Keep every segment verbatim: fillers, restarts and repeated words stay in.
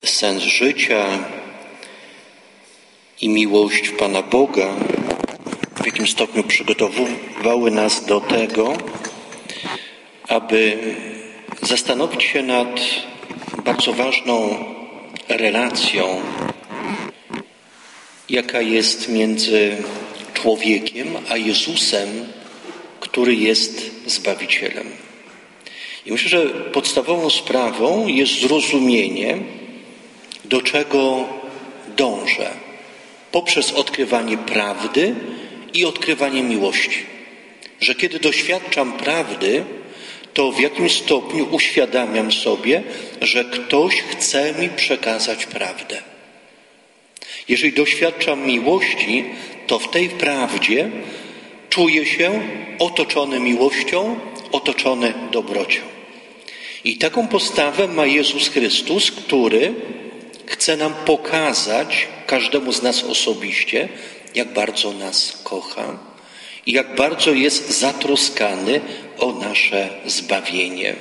Sens życia i miłość Pana Boga w jakim stopniu przygotowywały nas do tego, aby zastanowić się nad bardzo ważną relacją, jaka jest między człowiekiem a Jezusem, który jest Zbawicielem. I myślę, że podstawową sprawą jest zrozumienie, do czego dążę poprzez odkrywanie prawdy i odkrywanie miłości. Że kiedy doświadczam prawdy, to w jakimś stopniu uświadamiam sobie, że ktoś chce mi przekazać prawdę. Jeżeli doświadczam miłości, to w tej prawdzie czuję się otoczony miłością, otoczony dobrocią. I taką postawę ma Jezus Chrystus, który chce nam pokazać, każdemu z nas osobiście, jak bardzo nas kocha i jak bardzo jest zatroskany o nasze zbawienie.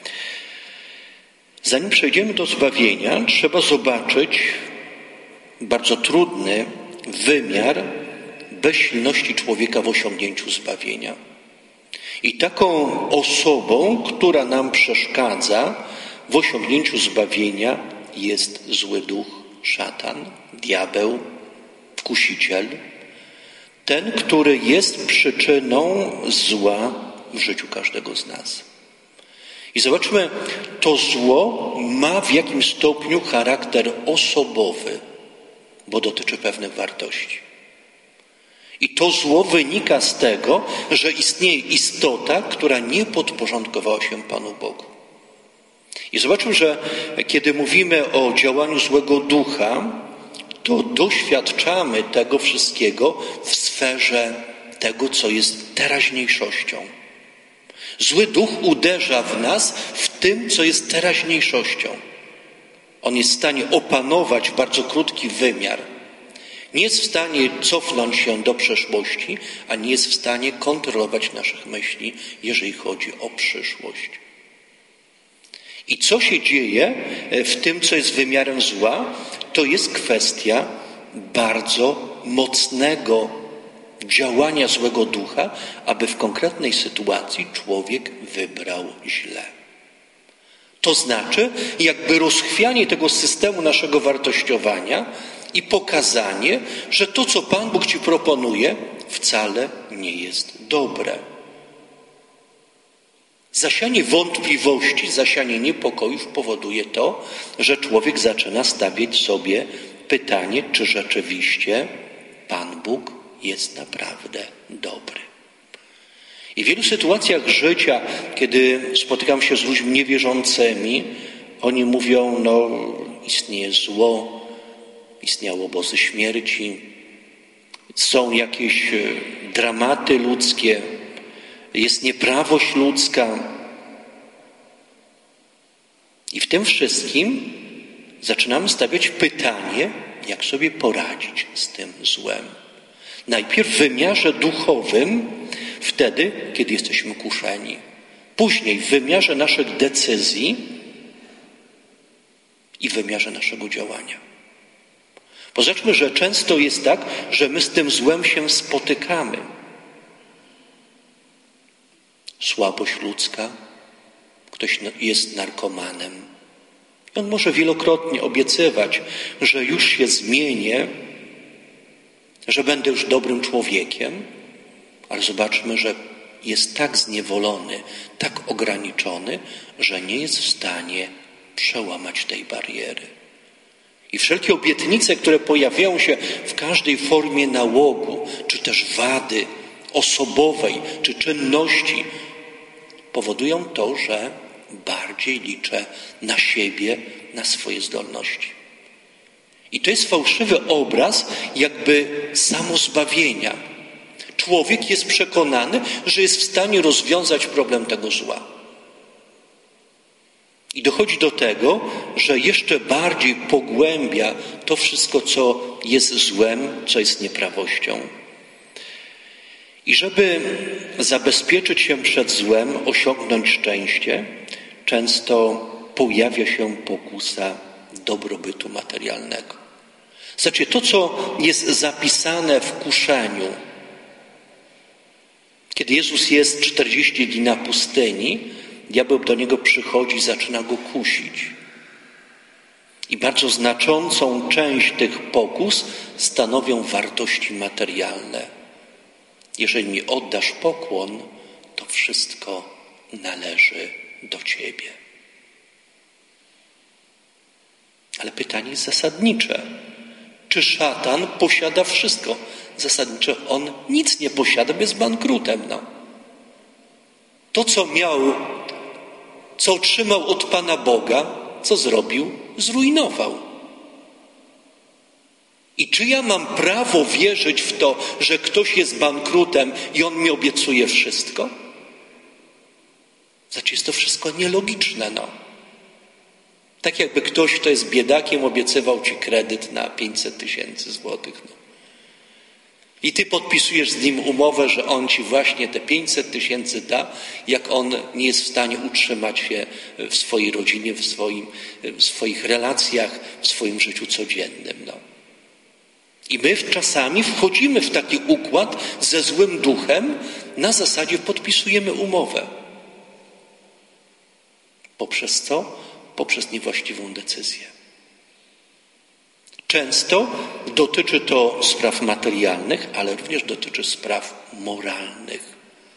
Zanim przejdziemy do zbawienia, trzeba zobaczyć bardzo trudny wymiar bezsilności człowieka w osiągnięciu zbawienia. I taką osobą, która nam przeszkadza w osiągnięciu zbawienia, jest zły duch, szatan, diabeł, kusiciel. Ten, który jest przyczyną zła w życiu każdego z nas. I zobaczmy, to zło ma w jakimś stopniu charakter osobowy, bo dotyczy pewnych wartości. I to zło wynika z tego, że istnieje istota, która nie podporządkowała się Panu Bogu. I zobaczmy, że kiedy mówimy o działaniu złego ducha, to doświadczamy tego wszystkiego w sferze tego, co jest teraźniejszością. Zły duch uderza w nas w tym, co jest teraźniejszością. On jest w stanie opanować bardzo krótki wymiar. Nie jest w stanie cofnąć się do przeszłości, a nie jest w stanie kontrolować naszych myśli, jeżeli chodzi o przyszłość. I co się dzieje w tym, co jest wymiarem zła, to jest kwestia bardzo mocnego działania złego ducha, aby w konkretnej sytuacji człowiek wybrał źle. To znaczy jakby rozchwianie tego systemu naszego wartościowania i pokazanie, że to, co Pan Bóg Ci proponuje, wcale nie jest dobre. Zasianie wątpliwości, zasianie niepokojów powoduje to, że człowiek zaczyna stawiać sobie pytanie, czy rzeczywiście Pan Bóg jest naprawdę dobry. I w wielu sytuacjach życia, kiedy spotykam się z ludźmi niewierzącymi, oni mówią, no istnieje zło, istniały obozy śmierci, są jakieś dramaty ludzkie, jest nieprawość ludzka. I w tym wszystkim zaczynamy stawiać pytanie, jak sobie poradzić z tym złem. Najpierw w wymiarze duchowym, wtedy, kiedy jesteśmy kuszeni. Później w wymiarze naszych decyzji i w wymiarze naszego działania. Pozobaczmy, że często jest tak, że my z tym złem się spotykamy. Słabość ludzka, ktoś jest narkomanem. On może wielokrotnie obiecywać, że już się zmienię, że będę już dobrym człowiekiem, ale zobaczmy, że jest tak zniewolony, tak ograniczony, że nie jest w stanie przełamać tej bariery. I wszelkie obietnice, które pojawiają się w każdej formie nałogu, czy też wady osobowej, czy czynności, powodują to, że bardziej liczę na siebie, na swoje zdolności. I to jest fałszywy obraz jakby samozbawienia. Człowiek jest przekonany, że jest w stanie rozwiązać problem tego zła. I dochodzi do tego, że jeszcze bardziej pogłębia to wszystko, co jest złem, co jest nieprawością. I żeby zabezpieczyć się przed złem, osiągnąć szczęście, często pojawia się pokusa dobrobytu materialnego. Znaczy, to, co jest zapisane w kuszeniu, kiedy Jezus jest czterdzieści dni na pustyni, diabeł do niego przychodzi i zaczyna go kusić. I bardzo znaczącą część tych pokus stanowią wartości materialne. Jeżeli mi oddasz pokłon, to wszystko należy do Ciebie. Ale pytanie jest zasadnicze. Czy szatan posiada wszystko? Zasadniczo on nic nie posiada, bo jest bankrutem. No. To, co miał, co otrzymał od Pana Boga, co zrobił? Zrujnował. I czy ja mam prawo wierzyć w to, że ktoś jest bankrutem i on mi obiecuje wszystko? Znaczy jest to wszystko nielogiczne, no. Tak jakby ktoś, kto jest biedakiem, obiecywał ci kredyt na pięćset tysięcy złotych. No. I ty podpisujesz z nim umowę, że on ci właśnie te pięćset tysięcy da, jak on nie jest w stanie utrzymać się w swojej rodzinie, w, swoim, w swoich relacjach, w swoim życiu codziennym. No. I my czasami wchodzimy w taki układ ze złym duchem, na zasadzie podpisujemy umowę. Poprzez co? Poprzez niewłaściwą decyzję. Często dotyczy to spraw materialnych, ale również dotyczy spraw moralnych.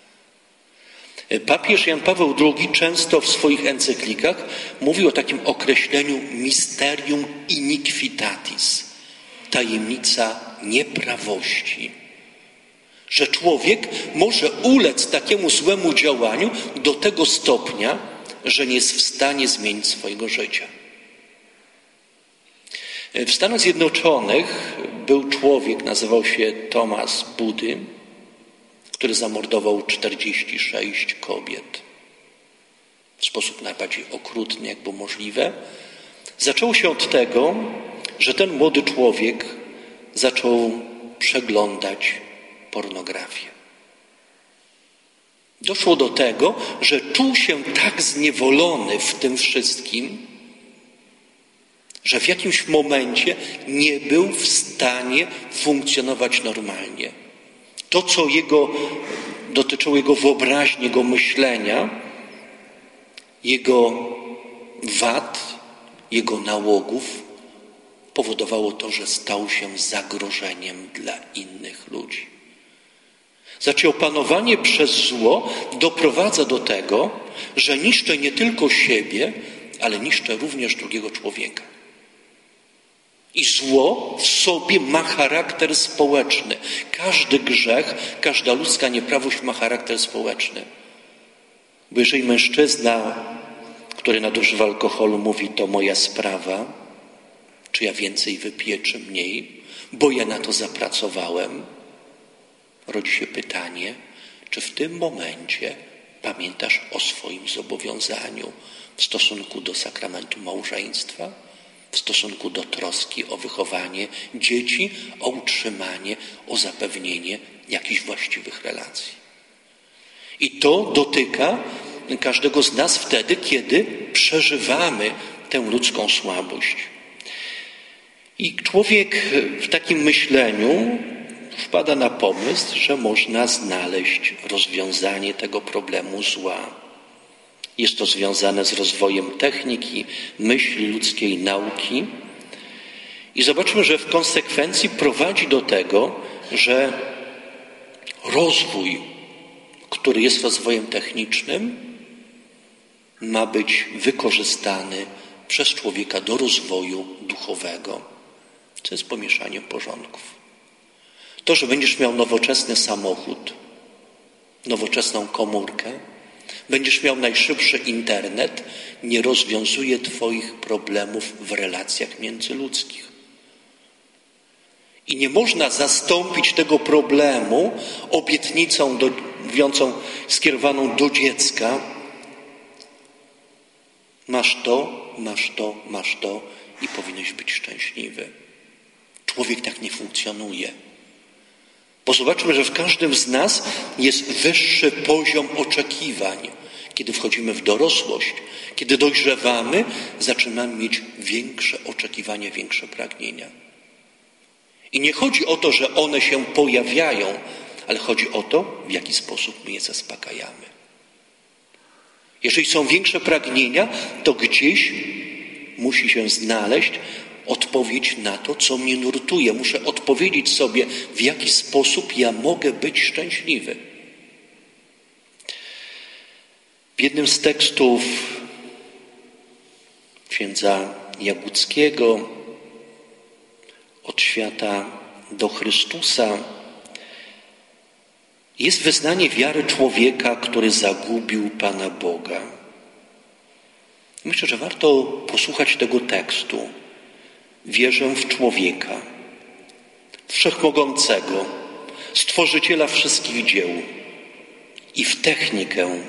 Papież Jan Paweł drugi często w swoich encyklikach mówi o takim określeniu mysterium iniquitatis, tajemnica nieprawości. Że człowiek może ulec takiemu złemu działaniu do tego stopnia, że nie jest w stanie zmienić swojego życia. W Stanach Zjednoczonych był człowiek, nazywał się Thomas Budy, który zamordował czterdzieści sześć kobiet. W sposób najbardziej okrutny, jak było możliwe. Zaczęło się od tego, że ten młody człowiek zaczął przeglądać pornografię. Doszło do tego, że czuł się tak zniewolony w tym wszystkim, że w jakimś momencie nie był w stanie funkcjonować normalnie. To, co jego, dotyczyło jego wyobraźni, jego myślenia, jego wad, jego nałogów, powodowało to, że stał się zagrożeniem dla innych ludzi. Znaczy, opanowanie przez zło doprowadza do tego, że niszczę nie tylko siebie, ale niszczę również drugiego człowieka. I zło w sobie ma charakter społeczny. Każdy grzech, każda ludzka nieprawość ma charakter społeczny. Bo jeżeli mężczyzna, który nadużywa alkoholu, mówi, to moja sprawa, czy ja więcej wypiję, czy mniej, bo ja na to zapracowałem, rodzi się pytanie, czy w tym momencie pamiętasz o swoim zobowiązaniu w stosunku do sakramentu małżeństwa, w stosunku do troski o wychowanie dzieci, o utrzymanie, o zapewnienie jakichś właściwych relacji. I to dotyka każdego z nas wtedy, kiedy przeżywamy tę ludzką słabość. I człowiek w takim myśleniu wpada na pomysł, że można znaleźć rozwiązanie tego problemu zła. Jest to związane z rozwojem techniki, myśli ludzkiej, nauki. I zobaczmy, że w konsekwencji prowadzi do tego, że rozwój, który jest rozwojem technicznym, ma być wykorzystany przez człowieka do rozwoju duchowego, co jest pomieszaniem porządków. To, że będziesz miał nowoczesny samochód, nowoczesną komórkę, będziesz miał najszybszy internet, nie rozwiązuje twoich problemów w relacjach międzyludzkich. I nie można zastąpić tego problemu obietnicą do, mówiącą, skierowaną do dziecka. Masz to, masz to, masz to i powinieneś być szczęśliwy. Człowiek tak nie funkcjonuje. Bo zobaczmy, że w każdym z nas jest wyższy poziom oczekiwań. kiedy wchodzimy w dorosłość, kiedy dojrzewamy, zaczynamy mieć większe oczekiwania, większe pragnienia. I nie chodzi o to, że one się pojawiają, ale chodzi o to, w jaki sposób my je zaspokajamy. Jeżeli są większe pragnienia, to gdzieś musi się znaleźć odpowiedź na to, co mnie nurtuje. Muszę odpowiedzieć sobie, w jaki sposób ja mogę być szczęśliwy. W jednym z tekstów księdza Jaguckiego Od świata do Chrystusa jest wyznanie wiary człowieka, który zagubił Pana Boga. Myślę, że warto posłuchać tego tekstu. Wierzę w człowieka, wszechmogącego, stworzyciela wszystkich dzieł i w technikę,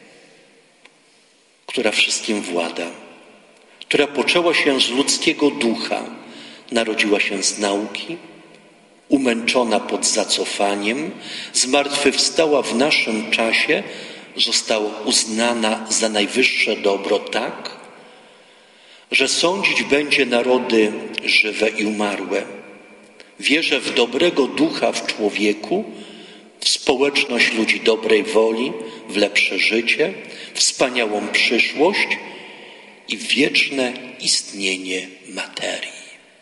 która wszystkim włada, która poczęła się z ludzkiego ducha, narodziła się z nauki, umęczona pod zacofaniem, zmartwychwstała w naszym czasie, została uznana za najwyższe dobro tak, że sądzić będzie narody żywe i umarłe. Wierzę w dobrego ducha w człowieku, w społeczność ludzi dobrej woli, w lepsze życie, wspaniałą przyszłość i w wieczne istnienie materii.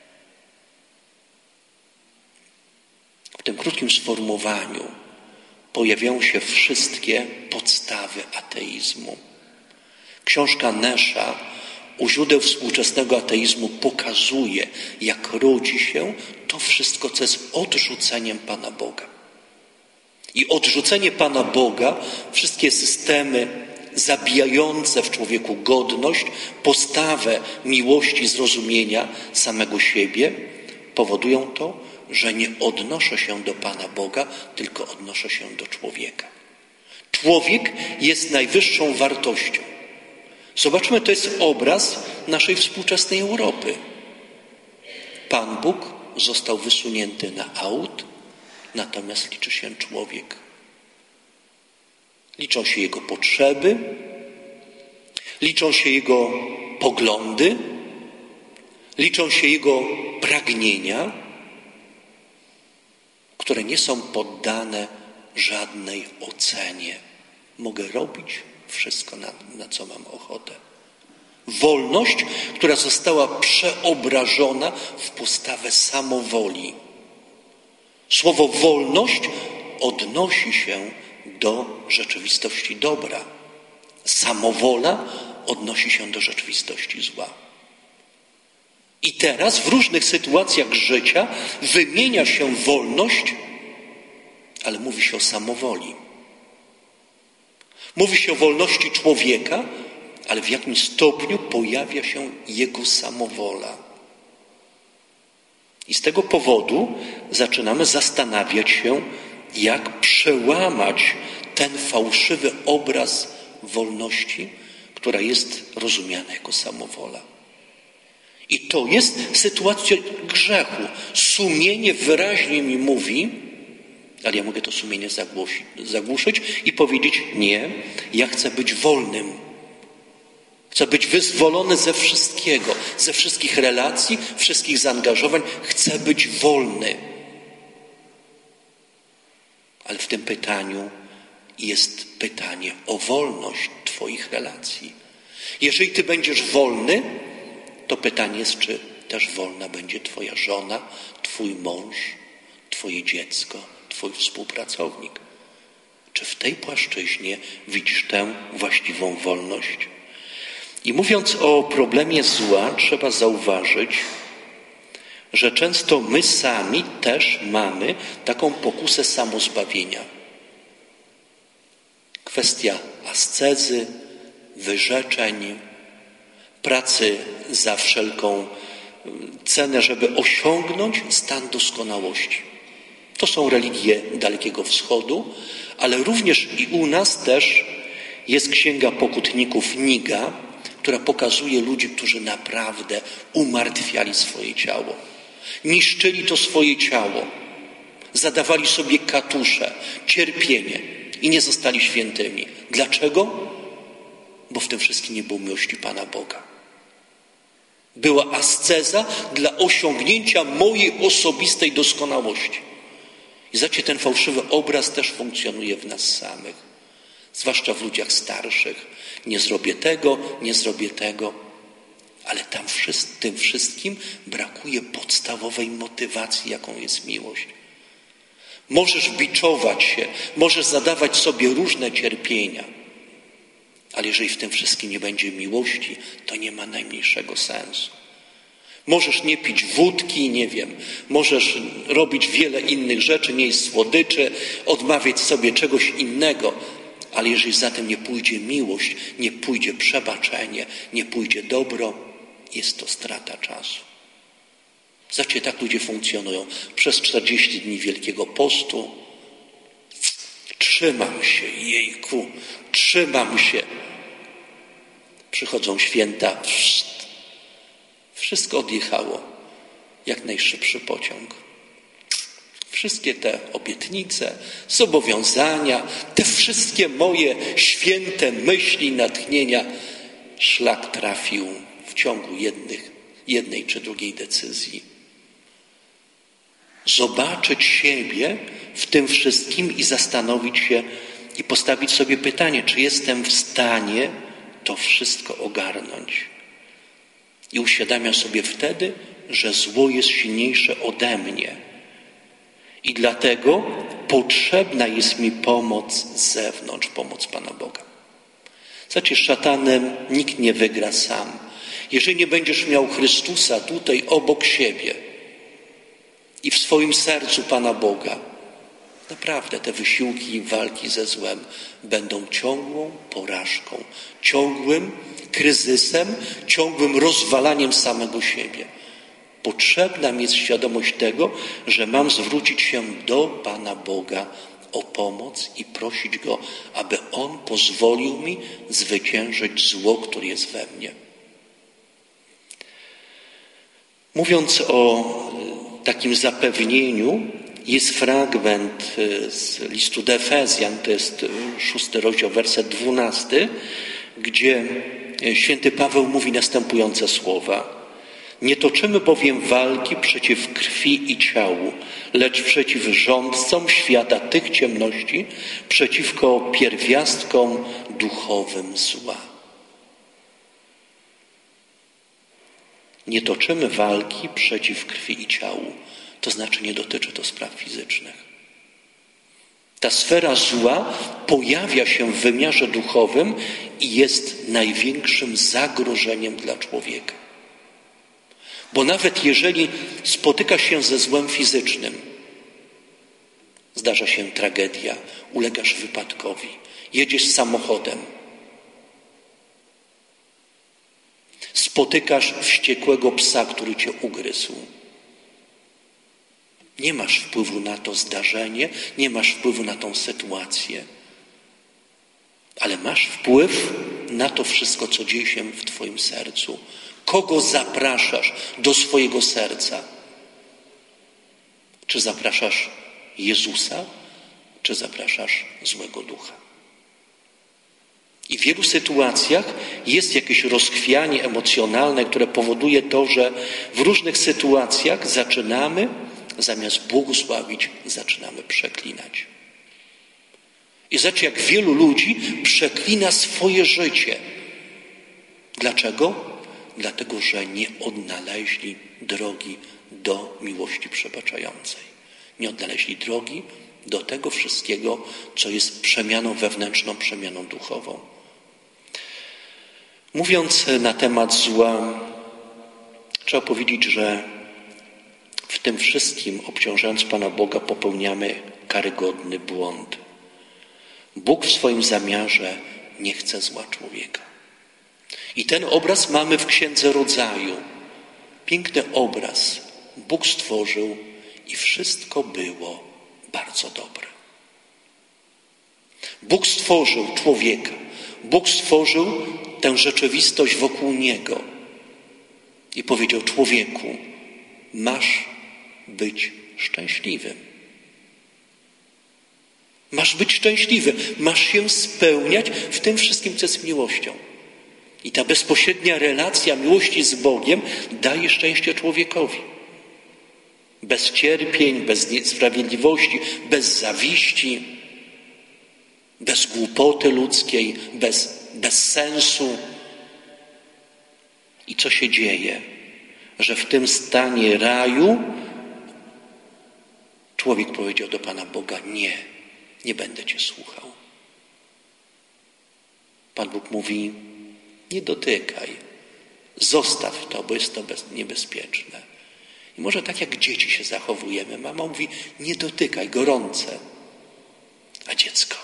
W tym krótkim sformułowaniu pojawiają się wszystkie podstawy ateizmu. Książka Nesha u źródeł współczesnego ateizmu pokazuje, jak rodzi się to wszystko, co jest odrzuceniem Pana Boga. I odrzucenie Pana Boga, wszystkie systemy zabijające w człowieku godność, postawę miłości, zrozumienia samego siebie, powodują to, że nie odnoszę się do Pana Boga, tylko odnoszę się do człowieka. Człowiek jest najwyższą wartością. Zobaczmy, to jest obraz naszej współczesnej Europy. Pan Bóg został wysunięty na aut, natomiast liczy się człowiek. Liczą się jego potrzeby, liczą się jego poglądy, liczą się jego pragnienia, które nie są poddane żadnej ocenie. Mogę robić wszystko, na, na co mam ochotę. Wolność, która została przeobrażona w postawę samowoli. Słowo wolność odnosi się do rzeczywistości dobra. Samowola odnosi się do rzeczywistości zła. I teraz w różnych sytuacjach życia wymienia się wolność, ale mówi się o samowoli. Mówi się o wolności człowieka, ale w jakim stopniu pojawia się jego samowola. I z tego powodu zaczynamy zastanawiać się, jak przełamać ten fałszywy obraz wolności, która jest rozumiana jako samowola. I to jest sytuacja grzechu. Sumienie wyraźnie mi mówi, ale ja mogę to sumienie zagłosić, zagłuszyć i powiedzieć: nie, ja chcę być wolnym. Chcę być wyzwolony ze wszystkiego, ze wszystkich relacji, wszystkich zaangażowań. Chcę być wolny. Ale w tym pytaniu jest pytanie o wolność Twoich relacji. Jeżeli Ty będziesz wolny, to pytanie jest, czy też wolna będzie Twoja żona, Twój mąż, Twoje dziecko, Twój współpracownik. Czy w tej płaszczyźnie widzisz tę właściwą wolność? I mówiąc o problemie zła, trzeba zauważyć, że często my sami też mamy taką pokusę samozbawienia. Kwestia ascezy, wyrzeczeń, pracy za wszelką cenę, żeby osiągnąć stan doskonałości. To są religie Dalekiego Wschodu, ale również i u nas też jest Księga Pokutników Niga, która pokazuje ludzi, którzy naprawdę umartwiali swoje ciało. Niszczyli to swoje ciało. Zadawali sobie katusze, cierpienie i nie zostali świętymi. Dlaczego? bo w tym wszystkim nie było miłości Pana Boga. Była asceza dla osiągnięcia mojej osobistej doskonałości. I zobaczcie, ten fałszywy obraz też funkcjonuje w nas samych. Zwłaszcza w ludziach starszych. Nie zrobię tego, nie zrobię tego. Ale tam w tym wszystkim brakuje podstawowej motywacji, jaką jest miłość. Możesz biczować się, możesz zadawać sobie różne cierpienia. Ale jeżeli w tym wszystkim nie będzie miłości, to nie ma najmniejszego sensu. Możesz nie pić wódki, nie wiem, możesz robić wiele innych rzeczy, nie jeść słodyczy, odmawiać sobie czegoś innego, ale jeżeli za tym nie pójdzie miłość, nie pójdzie przebaczenie, nie pójdzie dobro, jest to strata czasu. Zobaczcie, tak ludzie funkcjonują. Przez czterdzieści dni Wielkiego Postu trzymam się, jejku, trzymam się. Przychodzą święta, wszystko odjechało, jak najszybszy pociąg. Wszystkie te obietnice, zobowiązania, te wszystkie moje święte myśli, natchnienia, szlak trafił w ciągu jednych, jednej czy drugiej decyzji. Zobaczyć siebie w tym wszystkim i zastanowić się i postawić sobie pytanie, czy jestem w stanie to wszystko ogarnąć. I uświadamiam sobie wtedy, że zło jest silniejsze ode mnie. I dlatego potrzebna jest mi pomoc z zewnątrz, pomoc Pana Boga. Zobaczcie, z szatanem nikt nie wygra sam. Jeżeli nie będziesz miał Chrystusa tutaj obok siebie i w swoim sercu Pana Boga, naprawdę te wysiłki walki ze złem będą ciągłą porażką, ciągłym kryzysem, ciągłym rozwalaniem samego siebie. Potrzebna mi jest świadomość tego, że mam zwrócić się do Pana Boga o pomoc i prosić Go, aby On pozwolił mi zwyciężyć zło, które jest we mnie. Mówiąc o takim zapewnieniu, jest fragment z listu do Efezjan, to jest szósty rozdział, werset dwunasty, gdzie święty Paweł mówi następujące słowa. Nie toczymy bowiem walki przeciw krwi i ciału, lecz przeciw rządcom świata tych ciemności, przeciwko pierwiastkom duchowym zła. Nie toczymy walki przeciw krwi i ciału. To znaczy nie dotyczy to spraw fizycznych. Ta sfera zła pojawia się w wymiarze duchowym i jest największym zagrożeniem dla człowieka. Bo nawet jeżeli spotyka się ze złem fizycznym, zdarza się tragedia, ulegasz wypadkowi, jedziesz samochodem, spotykasz wściekłego psa, który cię ugryzł. Nie masz wpływu na to zdarzenie, nie masz wpływu na tą sytuację, ale masz wpływ na to wszystko, co dzieje się w twoim sercu. Kogo zapraszasz do swojego serca? Czy zapraszasz Jezusa, czy zapraszasz złego ducha? I w wielu sytuacjach jest jakieś rozchwianie emocjonalne, które powoduje to, że w różnych sytuacjach zaczynamy, zamiast błogosławić, zaczynamy przeklinać. I zobaczcie, jak wielu ludzi przeklina swoje życie. Dlaczego? Dlatego, że nie odnaleźli drogi do miłości przebaczającej. Nie odnaleźli drogi do tego wszystkiego, co jest przemianą wewnętrzną, przemianą duchową. Mówiąc na temat zła, trzeba powiedzieć, że w tym wszystkim, obciążając Pana Boga, popełniamy karygodny błąd. Bóg w swoim zamiarze nie chce zła człowieka. I ten obraz mamy w Księdze Rodzaju. Piękny obraz. Bóg stworzył i wszystko było bardzo dobre. Bóg stworzył człowieka. Bóg stworzył tę rzeczywistość wokół niego. I powiedział: człowieku, masz być szczęśliwym. Masz być szczęśliwy. Masz się spełniać w tym wszystkim, co jest miłością. I ta bezpośrednia relacja miłości z Bogiem daje szczęście człowiekowi. Bez cierpień, bez niesprawiedliwości, bez zawiści, bez głupoty ludzkiej, bez, bez sensu. I co się dzieje? Że w tym stanie raju człowiek powiedział do Pana Boga: nie, nie będę Cię słuchał. Pan Bóg mówi: nie dotykaj, zostaw to, bo jest to niebezpieczne. I może tak jak dzieci się zachowujemy. Mama mówi: nie dotykaj, gorące. A dziecko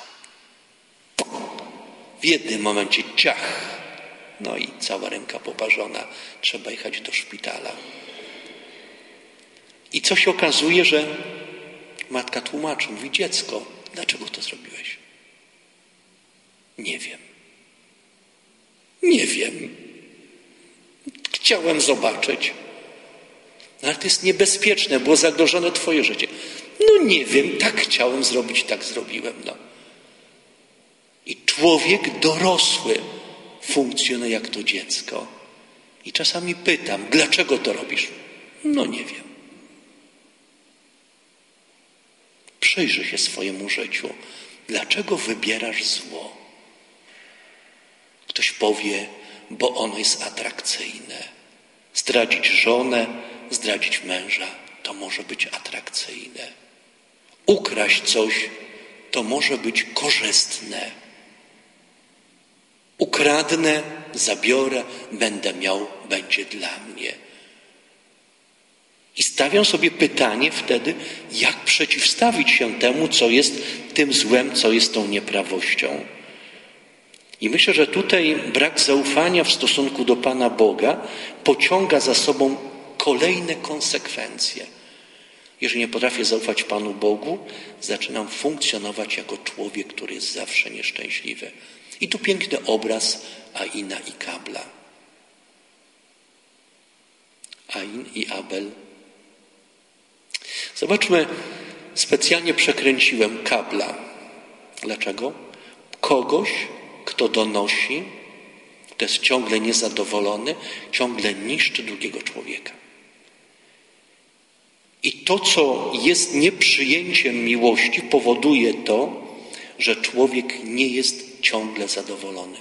w jednym momencie ciach, no i cała ręka poparzona, trzeba jechać do szpitala. I co się okazuje, że matka tłumaczy, mówi: dziecko, dlaczego to zrobiłeś? Nie wiem. Nie wiem. Chciałem zobaczyć. No ale to jest niebezpieczne, było zagrożone twoje życie. No nie wiem, tak chciałem zrobić, tak zrobiłem. No. I człowiek dorosły funkcjonuje jak to dziecko. I czasami pytam: dlaczego to robisz? No nie wiem. Przyjrzyj się swojemu życiu. Dlaczego wybierasz zło? Ktoś powie: bo ono jest atrakcyjne. Zdradzić żonę, zdradzić męża, to może być atrakcyjne. Ukraść coś, to może być korzystne. Ukradnę, zabiorę, będę miał, będzie dla mnie. I stawiam sobie pytanie wtedy, jak przeciwstawić się temu, co jest tym złem, co jest tą nieprawością. I myślę, że tutaj brak zaufania w stosunku do Pana Boga pociąga za sobą kolejne konsekwencje. Jeżeli nie potrafię zaufać Panu Bogu, zaczynam funkcjonować jako człowiek, który jest zawsze nieszczęśliwy. I tu piękny obraz Aina i Kabla. Ain i Abel. Zobaczmy, specjalnie przekręciłem Kabla. Dlaczego? Kogoś, kto donosi, kto jest ciągle niezadowolony, ciągle niszczy drugiego człowieka. I to, co jest nieprzyjęciem miłości, powoduje to, że człowiek nie jest ciągle zadowolony.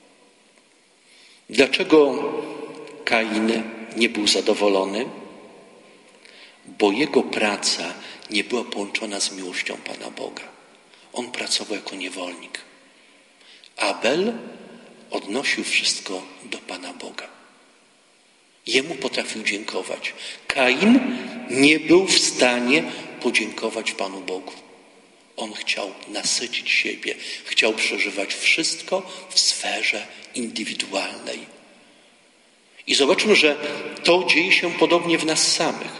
Dlaczego Kain nie był zadowolony? Bo jego praca nie była połączona z miłością Pana Boga. On pracował jako niewolnik. Abel odnosił wszystko do Pana Boga. Jemu potrafił dziękować. Kain nie był w stanie podziękować Panu Bogu. On chciał nasycić siebie, chciał przeżywać wszystko w sferze indywidualnej. I zobaczmy, że to dzieje się podobnie w nas samych.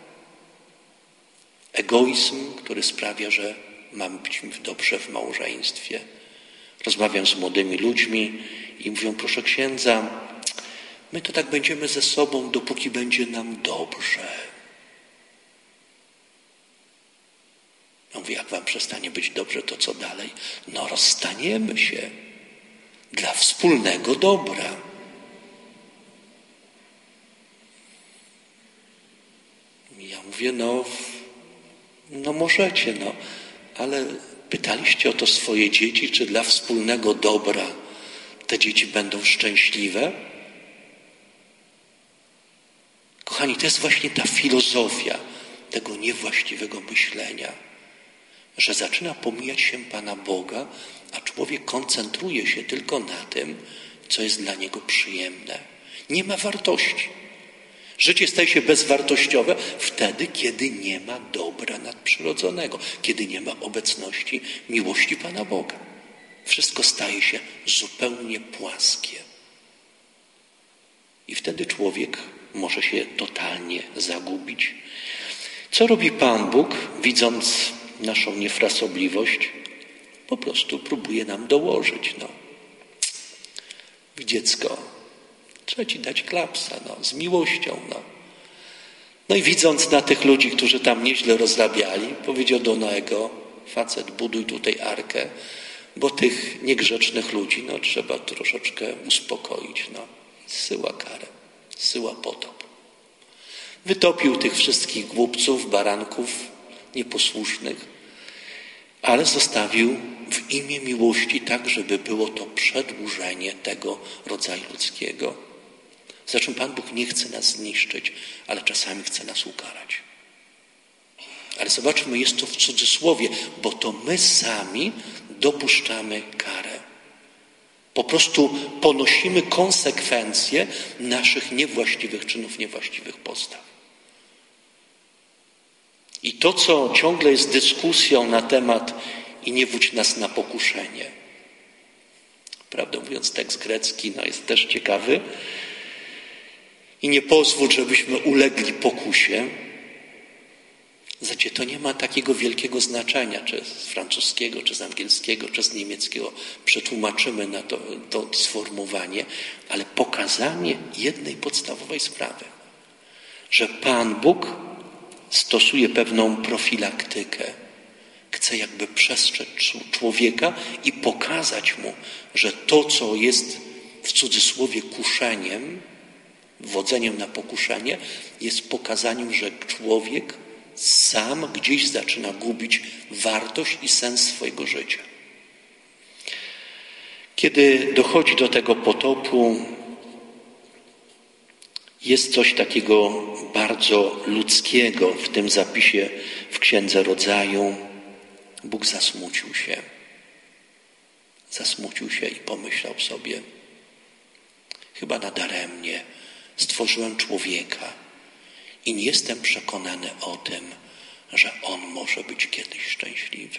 Egoizm, który sprawia, że mamy być dobrze w małżeństwie. Rozmawiam z młodymi ludźmi i mówią: proszę księdza, my to tak będziemy ze sobą, dopóki będzie nam dobrze. Ja mówię: jak wam przestanie być dobrze, to co dalej? No rozstaniemy się dla wspólnego dobra. Ja mówię: no, no możecie, no, ale pytaliście o to swoje dzieci, czy dla wspólnego dobra te dzieci będą szczęśliwe? Kochani, to jest właśnie ta filozofia tego niewłaściwego myślenia, że zaczyna pomijać się Pana Boga, a człowiek koncentruje się tylko na tym, co jest dla niego przyjemne. Nie ma wartości. Życie staje się bezwartościowe wtedy, kiedy nie ma dobra nadprzyrodzonego, kiedy nie ma obecności miłości Pana Boga. Wszystko staje się zupełnie płaskie. I wtedy człowiek może się totalnie zagubić. Co robi Pan Bóg, widząc naszą niefrasobliwość? Po prostu próbuje nam dołożyć. No. Dziecko, trzeba ci dać klapsa, no, z miłością. No. no i widząc na tych ludzi, którzy tam nieźle rozrabiali, powiedział do Noego: facet, buduj tutaj arkę, bo tych niegrzecznych ludzi no, trzeba troszeczkę uspokoić. No. Zsyła karę, zsyła potop. Wytopił tych wszystkich głupców, baranków, nieposłusznych, ale zostawił w imię miłości tak, żeby było to przedłużenie tego rodzaju ludzkiego. Zresztą Pan Bóg nie chce nas zniszczyć, ale czasami chce nas ukarać. Ale zobaczmy, jest to w cudzysłowie, bo to my sami dopuszczamy karę. Po prostu ponosimy konsekwencje naszych niewłaściwych czynów, niewłaściwych postaw. I to, co ciągle jest dyskusją na temat i nie wódź nas na pokuszenie. Prawdę mówiąc, tekst grecki no, jest też ciekawy. I nie pozwól, żebyśmy ulegli pokusie. Znaczy, to nie ma takiego wielkiego znaczenia, czy z francuskiego, czy z angielskiego, czy z niemieckiego. Przetłumaczymy na to, to sformułowanie, ale pokazanie jednej podstawowej sprawy, że Pan Bóg stosuje pewną profilaktykę. Chce jakby przestrzec człowieka i pokazać mu, że to, co jest w cudzysłowie kuszeniem, wodzeniem na pokuszenie, jest pokazaniem, że człowiek sam gdzieś zaczyna gubić wartość i sens swojego życia. Kiedy dochodzi do tego potopu, jest coś takiego bardzo ludzkiego w tym zapisie w Księdze Rodzaju. Bóg zasmucił się. Zasmucił się i pomyślał sobie, chyba nadaremnie stworzyłem człowieka i nie jestem przekonany o tym, że on może być kiedyś szczęśliwy.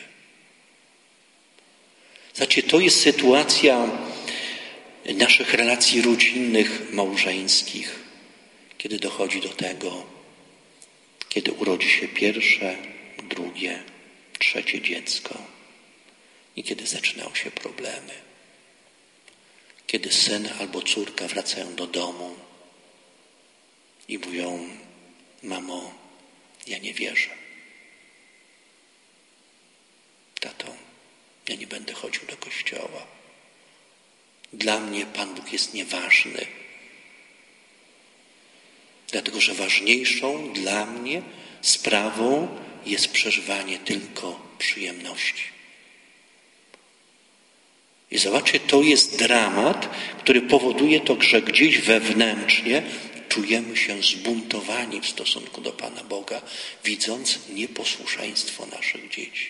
Znaczy, to jest sytuacja naszych relacji rodzinnych, małżeńskich, kiedy dochodzi do tego, kiedy urodzi się pierwsze, drugie, trzecie dziecko i kiedy zaczynają się problemy. Kiedy syn albo córka wracają do domu i mówią, mamo, ja nie wierzę. Tato, ja nie będę chodził do kościoła. Dla mnie Pan Bóg jest nieważny. Dlatego, że ważniejszą dla mnie sprawą jest przeżywanie tylko przyjemności. I zobaczcie, to jest dramat, który powoduje to, że gdzieś wewnętrznie czujemy się zbuntowani w stosunku do Pana Boga, widząc nieposłuszeństwo naszych dzieci.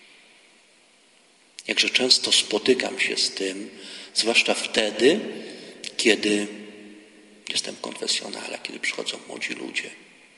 Jakże często spotykam się z tym, zwłaszcza wtedy, kiedy jestem w konfesjonale, kiedy przychodzą młodzi ludzie.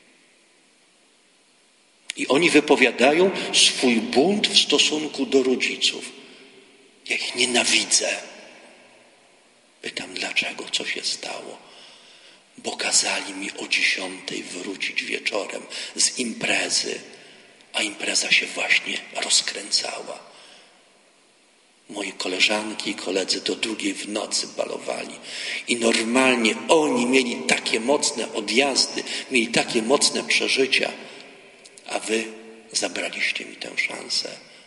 I oni wypowiadają swój bunt w stosunku do rodziców. Ja ich nienawidzę. Pytam, dlaczego? Co się stało? Bo kazali mi o dziesiątej wrócić wieczorem z imprezy, a impreza się właśnie rozkręcała. Moje koleżanki i koledzy do drugiej w nocy balowali. I normalnie oni mieli takie mocne odjazdy, mieli takie mocne przeżycia, a wy zabraliście mi tę szansę.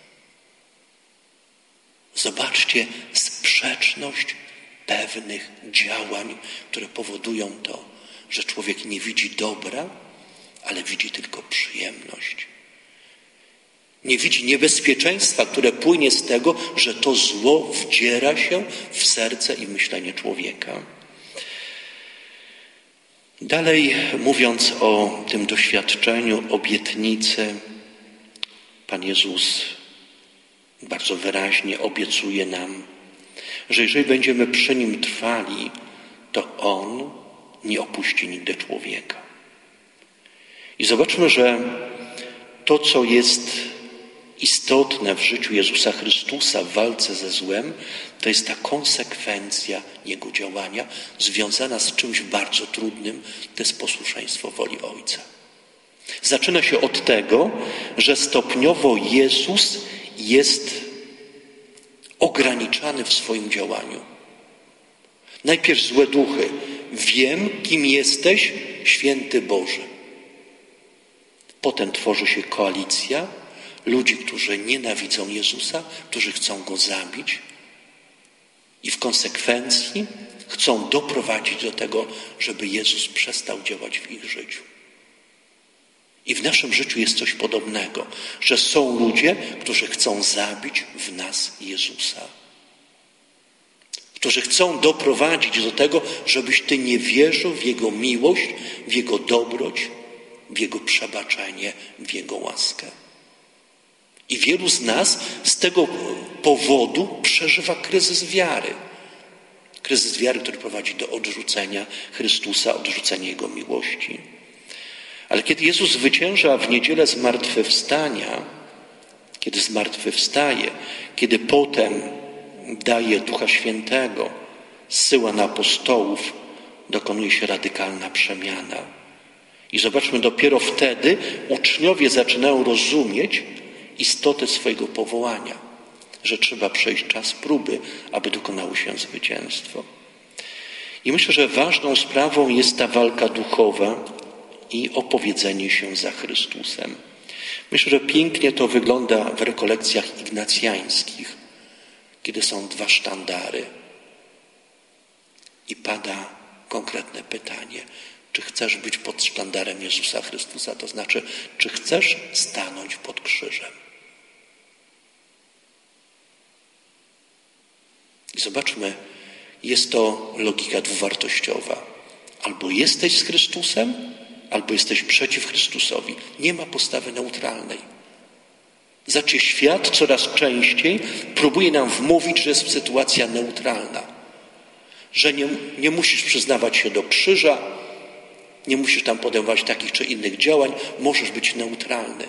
Zobaczcie sprzeczność pewnych działań, które powodują to, że człowiek nie widzi dobra, ale widzi tylko przyjemność. Nie widzi niebezpieczeństwa, które płynie z tego, że to zło wdziera się w serce i myślenie człowieka. Dalej, mówiąc o tym doświadczeniu obietnicy, Pan Jezus bardzo wyraźnie obiecuje nam, że jeżeli będziemy przy Nim trwali, to On nie opuści nigdy człowieka. I zobaczmy, że to, co jest istotne w życiu Jezusa Chrystusa w walce ze złem, to jest ta konsekwencja Jego działania związana z czymś bardzo trudnym, to jest posłuszeństwo woli Ojca. Zaczyna się od tego, że stopniowo Jezus jest ograniczany w swoim działaniu. Najpierw złe duchy. Wiem, kim jesteś, święty Boży. Potem tworzy się koalicja, ludzi, którzy nienawidzą Jezusa, którzy chcą Go zabić i w konsekwencji chcą doprowadzić do tego, żeby Jezus przestał działać w ich życiu. I w naszym życiu jest coś podobnego, że są ludzie, którzy chcą zabić w nas Jezusa. Którzy chcą doprowadzić do tego, żebyś Ty nie wierzył w Jego miłość, w Jego dobroć, w Jego przebaczenie, w Jego łaskę. I wielu z nas z tego powodu przeżywa kryzys wiary. Kryzys wiary, który prowadzi do odrzucenia Chrystusa, odrzucenia Jego miłości. Ale kiedy Jezus zwycięża w niedzielę zmartwychwstania, kiedy zmartwychwstaje, kiedy potem daje Ducha Świętego, zsyła na apostołów, dokonuje się radykalna przemiana. I zobaczmy, dopiero wtedy uczniowie zaczynają rozumieć istotę swojego powołania, że trzeba przejść czas próby, aby dokonało się zwycięstwo. I myślę, że ważną sprawą jest ta walka duchowa i opowiedzenie się za Chrystusem. Myślę, że pięknie to wygląda w rekolekcjach ignacjańskich, kiedy są dwa sztandary i pada konkretne pytanie, czy chcesz być pod sztandarem Jezusa Chrystusa, to znaczy, czy chcesz stanąć pod krzyżem. I zobaczmy, jest to logika dwuwartościowa. Albo jesteś z Chrystusem, albo jesteś przeciw Chrystusowi. Nie ma postawy neutralnej. Znaczy, świat coraz częściej próbuje nam wmówić, że jest sytuacja neutralna. Że nie, nie musisz przyznawać się do krzyża, nie musisz tam podejmować takich czy innych działań, możesz być neutralny.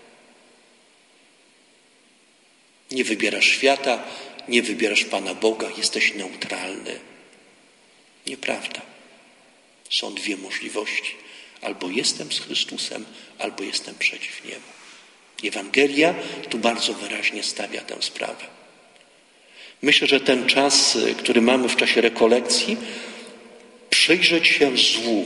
Nie wybierasz świata, nie wybierasz Pana Boga, jesteś neutralny. Nieprawda. Są dwie możliwości. Albo jestem z Chrystusem, albo jestem przeciw Niemu. Ewangelia tu bardzo wyraźnie stawia tę sprawę. Myślę, że ten czas, który mamy w czasie rekolekcji, przyjrzeć się złu.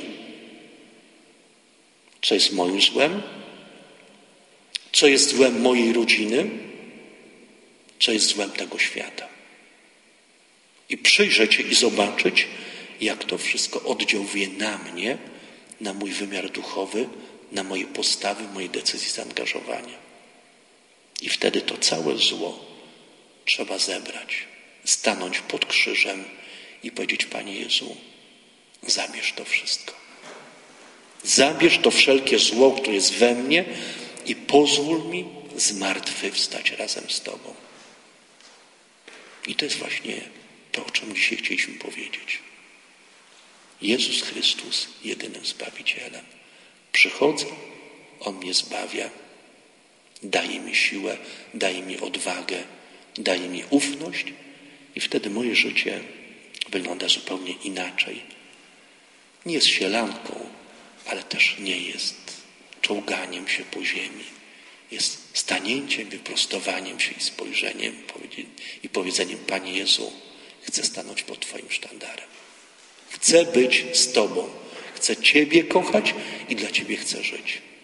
Co jest moim złem? Co jest złem mojej rodziny? Co jest złem tego świata? I przyjrzeć się i zobaczyć, jak to wszystko oddziałuje na mnie, na mój wymiar duchowy, na moje postawy, moje decyzje, zaangażowania. I wtedy to całe zło trzeba zebrać, stanąć pod krzyżem i powiedzieć: Panie Jezu, zabierz to wszystko. Zabierz to wszelkie zło, które jest we mnie i pozwól mi zmartwychwstać razem z Tobą. I to jest właśnie to, o czym dzisiaj chcieliśmy powiedzieć. Jezus Chrystus, jedynym Zbawicielem. Przychodzę, On mnie zbawia, daje mi siłę, daje mi odwagę, daje mi ufność i wtedy moje życie wygląda zupełnie inaczej. Nie jest sielanką, ale też nie jest czołganiem się po ziemi. Jest stanięciem, wyprostowaniem się i spojrzeniem i powiedzeniem: Panie Jezu, chcę stanąć pod Twoim sztandarem. Chcę być z Tobą. Chcę Ciebie kochać i dla Ciebie chcę żyć.